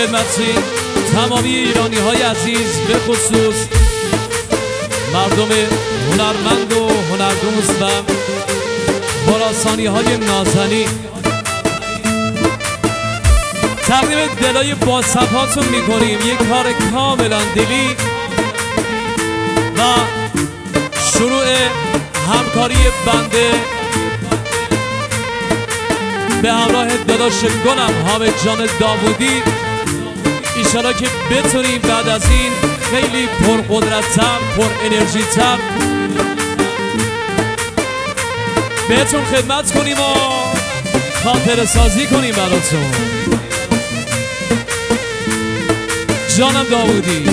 خدمت تمامی ایرانی های عزیز، به خصوص مردم هنرمند و هنردوست و خراسانی های نازنین، تقدیم دلای باصفاتون میکنیم. یک کار کاملا دلی و شروع همکاری بنده به همراه داداش گلم حامد جان داوودی. ایشالا که بتونیم بعد از این خیلی پرقدرت‌تر، پر انرژی تر بهتون خدمت کنیم و خاطره سازی کنیم براتون. جانم داوودی.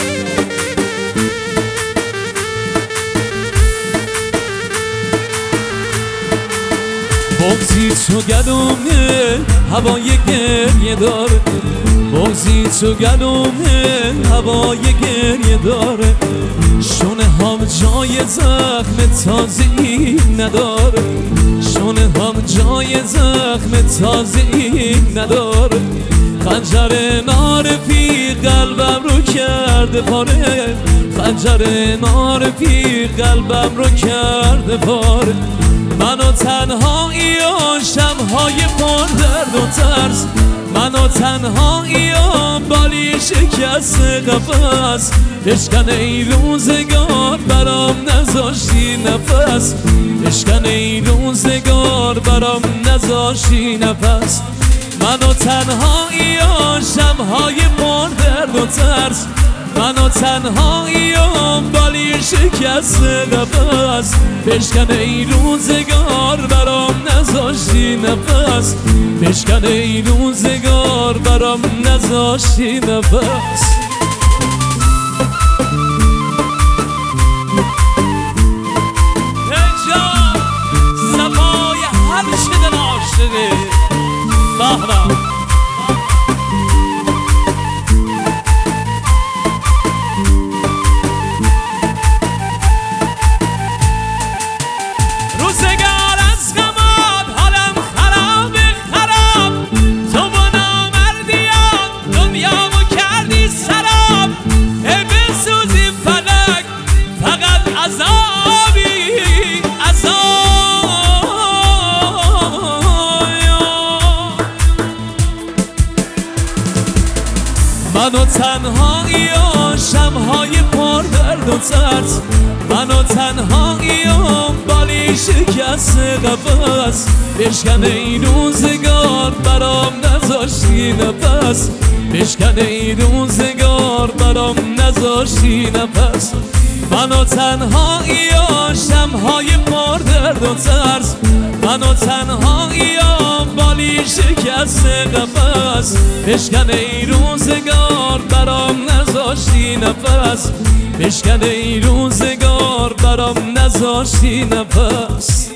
بغضی تو گلومه هوای گریه داره، بغضی تو گلومه هوای گریه داره، شونه هم جای زخم تازه‌ای نداره، شونه هم جای زخم تازه‌ای نداره، خنجر نارفی قلبم رو کرده پاره، خنجر نارفی قلبم رو کرده پاره، منو تنهاییام شب‌های پر درد و ترس، منو تنهاییام بالی شکست قفس، بشکن ای روزگار برام نذاشتی نفس، بشکن ای روزگار برام نذاشتی نفس، منو تنهاییام شب‌های پر درد و ترس، منو تنهاییام بالی شکست قفس، بشکن ای روزگار برام نذاشتی نفس، بشکن ای روزگار برام نذاشتی نفس. اینجا صفای هر شدن عاشقه بهرم منو تنهاییام شب‌های پر درد و ترس، منو تنهاییام بالی شکست قفس، بشکن ای روزگار برام نذاشتی نفس، بشکن ای روزگار برام نذاشتی نفس، منو تنهاییام شب‌های پر درد و ترس، منو تنهاییام بالی شکست قفس، بشکن ای روزگار برام نذاشتی نفس، بشکن ای روزگار برام نذاشتی نفس.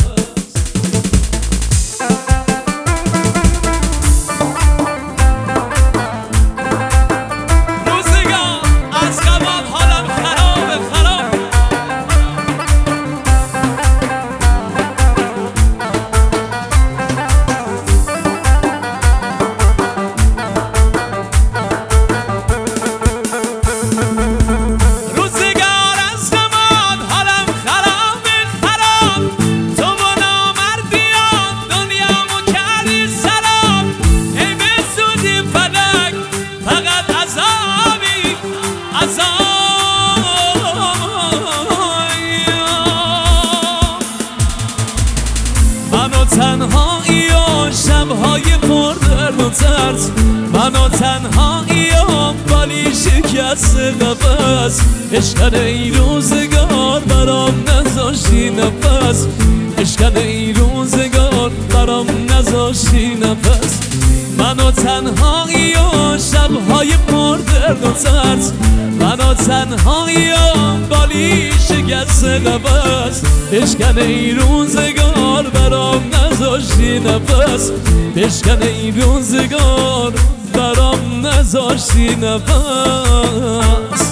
تنهاییام شب‌های پر درد و ترس، منو تنهاییام بالی شکست قفس، بشکن ای روزگار برام نذاشتی نفس، بشکن ای روزگار برام نذاشتی نفس، منو تنهاییام شب‌های پر درد و ترس، منو تنهاییام بالی شکست قفس، بشکن ای روزگار برام نذاشتی نفس، بشکن ای روزگار برام نذاشتی نفس.